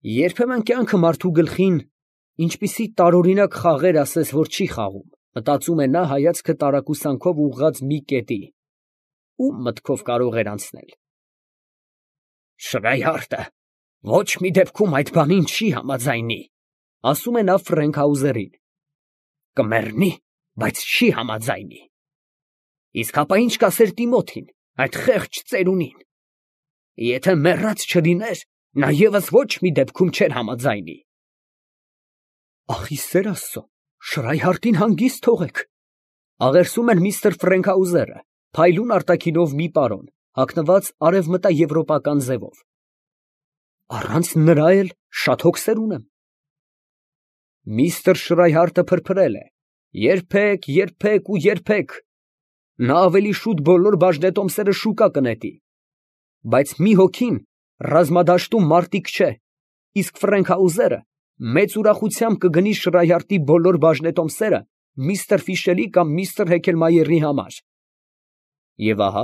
Երբեմն կյանքը մարդու գլխին ինչպիսի տարօրինակ խաղեր ասես, որ չի խաղում, մտածում է նա հայացքը տարակուսանքով ուղղած մի կետի, ում մտքով կարող էր անցնել։ Շրայհարտը ոչ մի դեպքում այդ բանին չի համաձայնի, ասում է նա Ֆրենքհաուզերին։ Կմեռնի, բայց չի համաձայնի։ Իսկ հապա ինչ կասեր Տիմոթին, այդ խեղճ ծերունին։ Եթե մեռած չլիներ, նա ևս ոչ մի դեպքում չէր համաձայնի։ Ախի սեր Աստծո, Շրայհարտին հանգիստ թողեք, աղերսում էր միստր Ֆրենքհաուզերը, փայլուն արտաքինով մի պարոն, հագնված արևմտաեվրոպական ձևով։ Առանց նրա էլ շատ հոգսեր ունեմ։ Միստր Շրայհարտը փրփրել է. երբեք, երբեք ու երբեք։ Նա ավելի շուտ բոլոր բաժնետոմսերը շուկա կնետի։ Բայց մի հոգին ռազմադաշտում մարտիկ չէ, իսկ Ֆրենքհաուզերը մեծ ուրախությամբ կգնի Շրայհարտի բոլոր բաժնետոմսերը միստր Ֆիշելի կամ միստր Հեքելմայերի համար։ Եվ ահա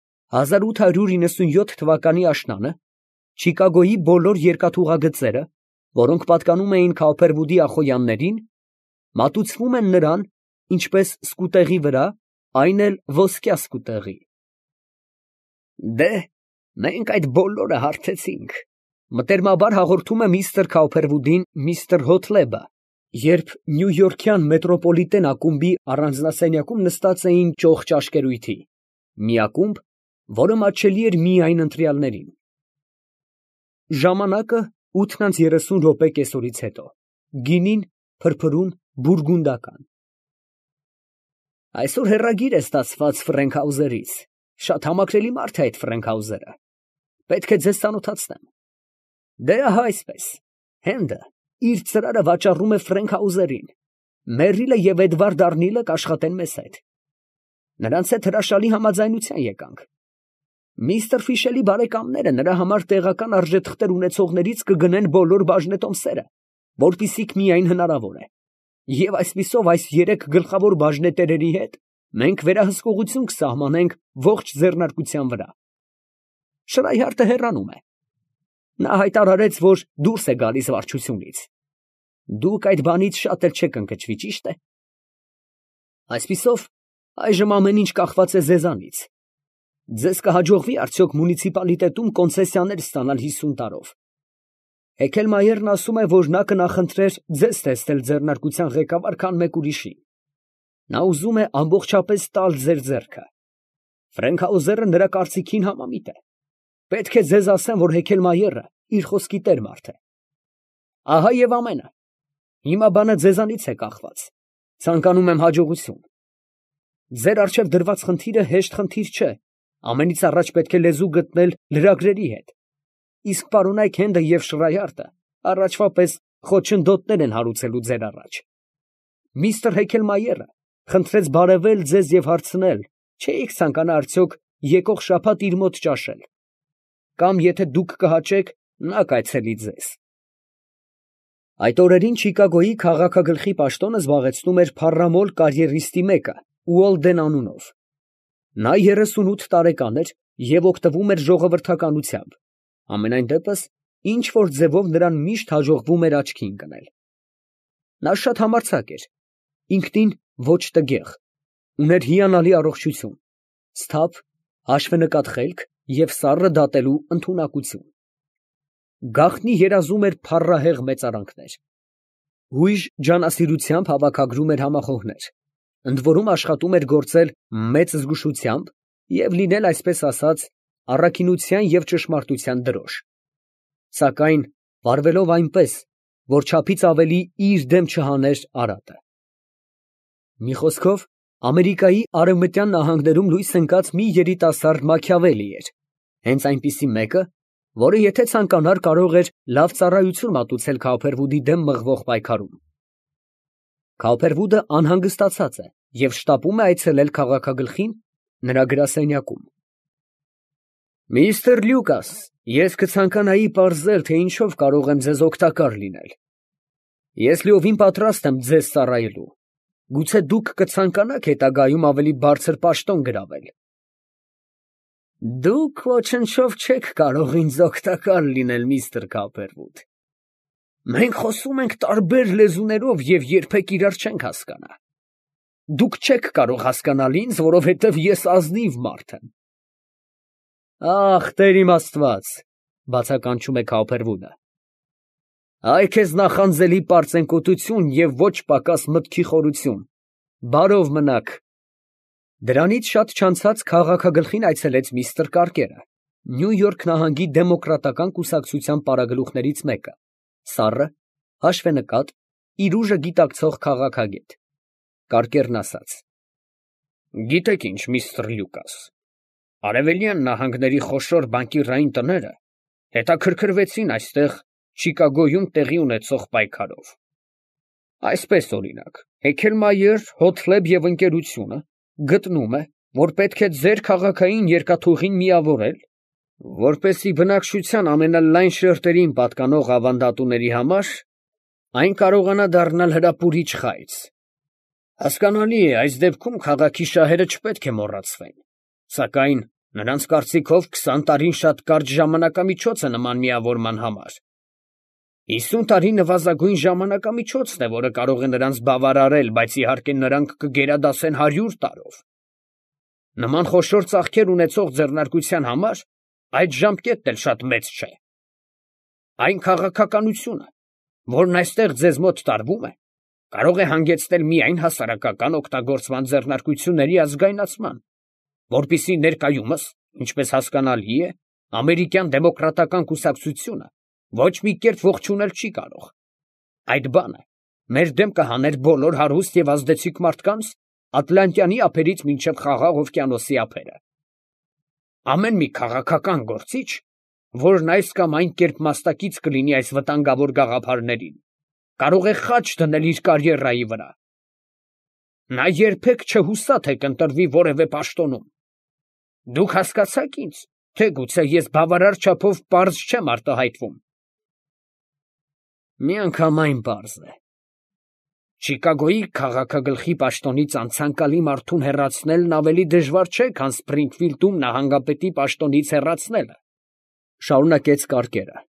1897 թվականի աշնանը Չիկագոյի բոլոր երկաթուղագծերը, որոնք պատկանում էին Քաուփերվուդի Ախոյաններին, մատուցվում են նրան ինչպես սկուտեղի վրա, այն էլ ոսկյա սկուտեղի։ Դե, մենք այդ բոլորը հարթեցինք, մտերմաբար հաղորդում է միստր Քաուփերվուդին միստր Հոթլեբը, երբ Նյույորքյան մետրոպոլիտեն ակումբի առանձնասենյակում նստած էին ճոխ ճաշկերույթի, մի ակումբ, որը մատչելի էր միայն ընտրյալներին։ Ժամանակը 8:30 կեսօրից հետո, գինին փրփրուն բուրգունդական։ Այսօր հեռագիր է ստացված Ֆրենքհաուզերից, շատ համակրելի մարդ է այդ Ֆրենքհաուզերը, պետք է ձեզ ծանոթացնեմ։ Դե ահա այսպես, Հենդը իր ծրարը վաճառում է Ֆրենքհաուզերին, Մերիլը և Էդվարդ Արնիլը կաշխատեն մեզ հետ։ Նրանց հետ հրաշալի համաձայնության եկանք։ Միստր Ֆիշելի բարեկամները նրա համար տեղական արժեթղթեր ունեցողներից կգնեն բոլոր բաժնետոմսերը, որպիսիք միայն հնարավոր է։ Եվ այսպիսով այս երեք գլխավոր բաժնետերերի հետ մենք վերահսկողություն կսահմանենք ողջ ձեռնարկության վրա։ Շրայհարտը հեռանում է։ Նա հայտարարեց, որ դուրս է գալիս վարչությունից։ Դուք այդ բանից շատ էլ չեք ընկճվի, ճիշտ է։ Այսպիսով, այժմ ամեն ինչ կախված է ձեզանից։ Ձեզ կհաջողվի արդյոք մունիցիպալիտետում կոնցեսիաներ ստանալ 50 տարով։ Հեքելմայերն ասում է, որ նա կնախընտրեր ձեզ տեսնել ձեռնարկության ղեկավար, քան մեկ ուրիշին։ Նա ուզում է ամբողջապես տալ ձեր ձեռքը։ Ֆրենքհաուզերը նրա կարծիքին համամիտ է։ Պետք է ձեզ ասեմ, որ Հեքելմայերը իր խոսքի տեր մարդ է։ Ահա և ամենը։ Հիմա բանը ձեզանից է կախված։ Ցանկանում եմ հաջողություն։ Ձեր առջև դրված խնդիրը հեշտ խնդիր չէ։ Ամենից առաջ պետք է լեզու գտնել լրագրերի հետ։ Իսկ պարոնայք Հենդը և Շրայհարտը առաջվա պես խոչընդոտներ են հարուցելու ձեր առաջ։ Միստր Հեքելմայերը խնդրեց բարևել ձեզ և հարցնել, չէիք ցանկանա արդյոք եկող շաբաթ իր մոտ ճաշել։ Կամ եթե դուք կհաճեք, նա կայցելի ձեզ։ Այդ օրերին Չիկագոյի քաղաքագլխի պաշտոնը զբաղեցնում էր փառամոլ կարիերիստի մեկը, Ուոլդեն անունով։ Նա 38 տարեկան էր և օգտվում էր ժողովրդականությամբ, ամենայն դեպս, ինչ որ ձևով նրան միշտ հաջողվում էր աչքի ընկնել։ Նա շատ համարձակ էր, ինքնին ոչ տգեղ, ուներ հիանալի առողջություն, սթափ, հաշվենկատ խելք և սառը դատելու ընդունակություն։ Գաղտնի երազում էր փառահեղ մեծարանքներ։ Հույժ ջանասիրությամբ հավաքագրում էր համախոհներ, ընդ որում աշխատում էր գործել մեծ զգուշությամբ և լինել, այսպես ասած, առաքինության և ճշմարտության դրոշ, սակայն վարվելով այնպես, որ չափից ավելի իր դեմ չհաներ արատը։ Մի խոսքով, Ամերիկայի արևմտյան նահանգներում լույս ընկած մի երիտասարդ Մաքիավելի էր, հենց այնպիսի մեկը, որը եթե ցանկանար, կարող էր լավ ծառայություն մատուցել Քաուփերվուդի դեմ մղվող պայքարում։ Քաուփերվուդը անհանգստացած է և շտապում է այցելել քաղաքագլխին նրա գրասենյակում։ Միստր Լյուկաս, ես կցանկանայի պարզել, թե ինչով կարող եմ ձեզ օգտակար լինել։ Ես լիովին պատրաստ եմ ձեզ ծառայելու։ Գուցե դուք կցանկանաք հետագայում ավելի բարձր պաշտոն գրավել։ Դուք ոչնչով չեք կարող ինձ օգտակար լինել, միստր Քաուփերվուդ։ Մենք խոսում ենք տարբեր լեզուներով և երբեք իրար չենք հասկանա։ Դուք չեք կարող հասկանալ ինձ, որովհետև ես ազնիվ մարդ եմ։ Ախ, Տեր իմ Աստված, բացականչում է Քոփերվուդը։ Այ քեզ նախանձելի պարծենկոտություն և ոչ պակաս մտքի խորություն։ Բարով մնաք։ Դրանից շատ չանցած քաղաքագլխին այցելեց միստր Կարկերը, Նյու Յորք նահանգի դեմոկրատական կուսակցության պարագլուխներից մեկը, սառը, հաշվենկատ, իր ուժը գիտակցող քաղաքագետ։ Կարկերն ասաց. Գիտեք ինչ, միստր Լյուկաս, արևելյան նահանգների խոշոր բանկիրային տները հետաքրքրվեցին այստեղ Չիկագոյում տեղի ունեցող պայքարով։ Այսպես օրինակ, Հեքելմայեր, Հոթլեբ և ընկերությունը գտնում է, որ պետք է ձեր քաղաքային երկաթուղին միավորել, որպեսզի բնակչության ամենալայն շերտերին պատկանող ավանդատուների համար այն կարողանա դառնալ հրապուրիչ խայծ։ Հասկանալի է, այս դեպքում քաղաքի շահերը չպետք է մոռացվեն, սակայն նրանց կարծիքով 20 տարին շատ կարճ ժամանակամիջոց է նման միավորման համար։ 50 տարի նվազագույն ժամանակամիջոցն է, որը կարող է նրանց բավարարել, բայց իհարկե նրանք կգերադասեն 100 տարով։ Նման խոշոր ծախքեր ունեցող ձեռնարկության համար այդ ժամկետն էլ շատ մեծ չէ։ Այն քաղաքականությունը, որն այստեղ ձեզ մոտ տարվում է, կարող է հանգեցնել միայն հասարակական օգտագործման ձեռնարկությունների ազգայնացման, որպեսզի ներկայումս, ինչպես հասկանալի է, ամերիկյան դեմոկրատական կուսակցությունը ոչ մի կերպ ողջունել չի կարող։ Այդ բանը մեր դեմ կհաներ բոլոր հարուստ և ազդեցիկ մարդկանց Ատլանտյանի ափերից մինչև Խաղաղ օվկիանոսի ափերը։ Ամեն մի քաղաքական գործիչ, որն այս կամ այն կերպ մասնակից կլինի այս վտանգավոր գաղափարներին, կարող է խաչ դնել իր կարիերայի վրա։ Նա երբեք չհուսա թե կընտրվի որևէ պաշտոնում։ Դուք հասկացա՞ք ինձ, թե գուցե ես բավարար չափով պարզ չեմ արտահայտվում։ Միանգամայն պարզ է։ Չիկագոյի քաղաքագլխի պաշտոնից անցանկալի մարդուն հեռացնելն ավելի դժվար չէ, քան Սփրինգֆիլդում նահանգապետի պաշտոնից հեռացնելը, շարունակեց Կարկերը։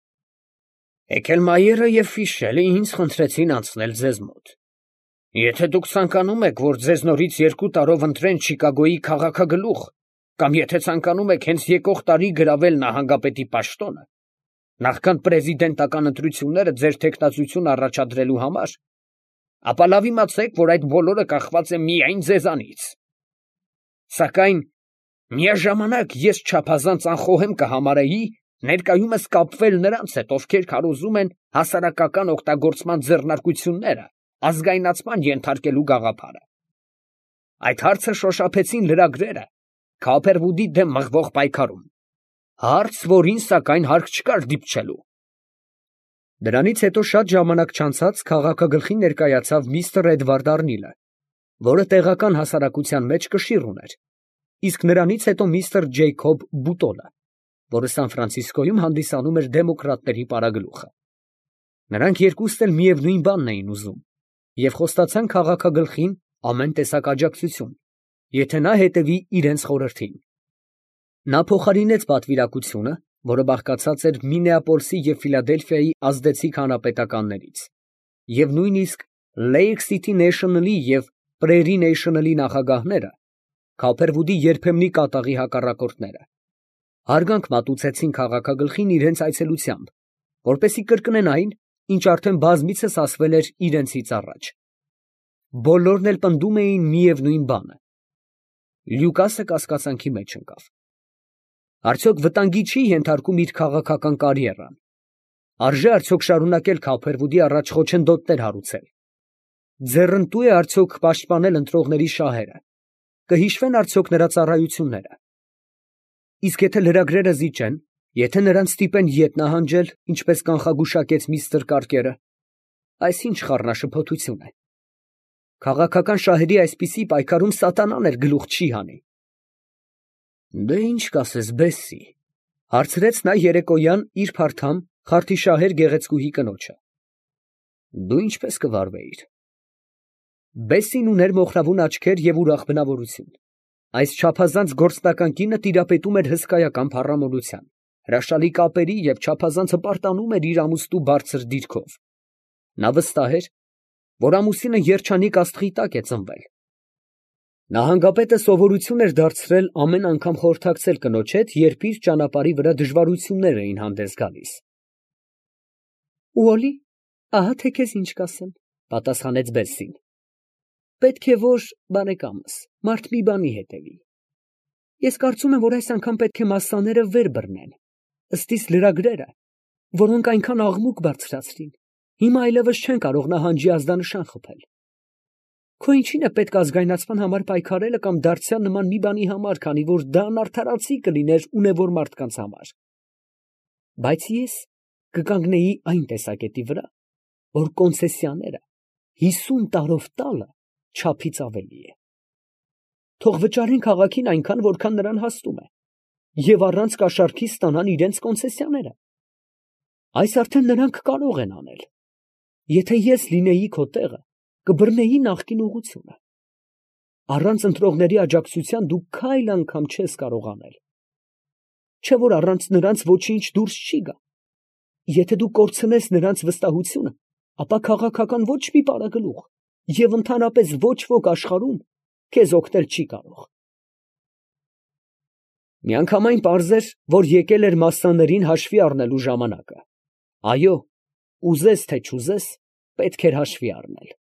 Հեքելմայերը և Ֆիշելը ինձ խնդրեցին անցնել ձեզ մոտ։ Եթե դուք ցանկանում եք, որ ձեզ նորից 2 տարով ընտրեն Չիկագոյի քաղաքագլուխ, կամ եթե ցանկանում եք հենց եկող տարի գրավել նահանգապետի պաշտոնը, նախքան պրեզիդենտական ընտրությունները ձեր թեկնածությունը առաջադրելու համար, ապա լավ իմացեք, որ այդ բոլորը կախված է միայն ձեզանից։ Սակայն միաժամանակ ես չափազանց անխոհեմ կհամարեի ներկայումս կապվել նրանց հետ, ովքեր քարոզում են հասարակական օգտագործման ձեռնարկությունները ազգայնացման ենթարկելու գաղափարը։ Այդ հարցը շոշափեցին լրագրերը Քոփերվուդի դեմ մղվող պայքարում, հարց, որին սակայն հարկ չկար դիպչելու։ Դրանից հետո շատ ժամանակ չանցած քաղաքագլխին ներկայացավ միստր Էդվարդ Արնիլը, որը տեղական հասարակության մեջ կշիռ ուներ, իսկ նրանից հետո միստր Ջեյքոբ Բուտոնը, որը Սան Ֆրանցիսկոյում հանդիսանում էր դեմոկրատների պարագլուխը։ Նրանք երկուսն էլ միևնույն բանն էին ուզում և խոստացան քաղաքագլխին ամեն տեսակ աջակցություն, եթե նա հետևի իրենց խորհրդին։ Նա փոխարինեց պատվիրակությունը, որը բաղկացած էր Մինեապոլսի և Ֆիլադելֆիայի ազդեցիկ հանրապետականներից, և նույնիսկ Lake City National-ի և Prairie National-ի նախագահները, Քոփերվուդի երբեմնի կատաղի հակառակորդները, հարգանք մատուցեցին քաղաքագլխին իրենց այցելությամբ, որպեսզի կրկնեն այն, ինչ արդեն բազմիցս ասվել էր իրենցից առաջ։ Բոլորն էլ պնդում էին միևնույն բանը։ Լյուկասը կասկածանքի մեջ ընկավ։ Արդյոք վտանգի չի ենթարկում իր քաղաքական կարիերան։ Արժե արդյոք շարունակել Քոփերվուդի առաջ խոչընդոտներ հարուցել։ Ձեռնտու է արդյոք պաշտպանել ընտրողների շահերը։ Կհիշվեն արդյոք նրա ծառայությունները։ Իսկ եթե լրագրերը զիջեն, եթե նրանց ստիպեն ետ նահանջել, ինչպես կանխագուշակեց միստր Կարկերը, այս ինչ խառնաշփոթություն է։ Քաղաքական շահերի այսպիսի պայքարում սատանան էլ գլուխ չի հանի։ Դե ինչ կասես, Բեսսի, հարցրեց նա երեկոյան իր փարթամ, խարթիշահեր գեղեցկուհի կնոջը։ Դու ինչպես կվարվեիր։ Բեսսին ուներ մոխրավուն աչքեր և ուրախ բնավորություն։ Այս չափազանց գործնական կինը տիրապետում էր հսկայական փառամոլության։ հրաշալի կապերի և չափազանց հպարտանում էր իր ամուսնու բարձր դիրքով։ Նա վստահ էր, որ ամուսինը երջանիկ աստղի տակ է ծնվել։ Նահանգապետը սովորություն էր դարձրել ամեն անգամ խորհրդակցել կնոջ հետ, երբ իր ճանապարհի վրա դժվարություններ էին հանդես գալիս։ Ուոլի, ահա թե քեզ ինչ կասեմ, պատասխանեց Բեսսին։ Պետք է որ բարեկամս մարդ մի բանի հետևի։ Ես կարծում եմ, որ այս անգամ պետք է մասսաները վեր բռնեն, ըստ իս լրագրերը, որոնք այնքան աղմուկ բարձրացրին, հիմա այլևս չեն կարող նահանջի ազդանշան խփել։ Քո ինչին է պետք ազգայնացման համար պայքարելը կամ դարձյալ նման մի բանի համար, քանի որ դա անարդարացի կլիներ ունևոր մարդկանց համար։ Բայց ես կկանգնեի այն տեսակետի վրա, որ կոնցեսիաները 50 տարով տալը չափից ավելի է։ Թող վճարեն քաղաքին այնքան, որքան նրան հասնում է, և առանց կաշառքի ստանան իրենց կոնցեսիաները։ Այս արդեն նրանք կարող են անել։ Եթե ես լինեի քո տեղը, կբռնեի նախկին ուղղությունը։ Առանց ընտրողների աջակցության դու քայլ անգամ չես կարող անել։ Չէ որ առանց նրանց ոչինչ դուրս չի գա։ Եթե դու կորցնես նրանց վստահությունը, ապա քաղաքական ոչ մի պարագլուխ և ընդհանրապես ոչ ոք աշխարհում քեզ օգնել չի կարող։ Միանգամայն պարզ էր, որ եկել էր մասսաներին հաշվի առնելու ժամանակը։ Այո, ուզես թե չուզես, պետք էր հաշվի առնել։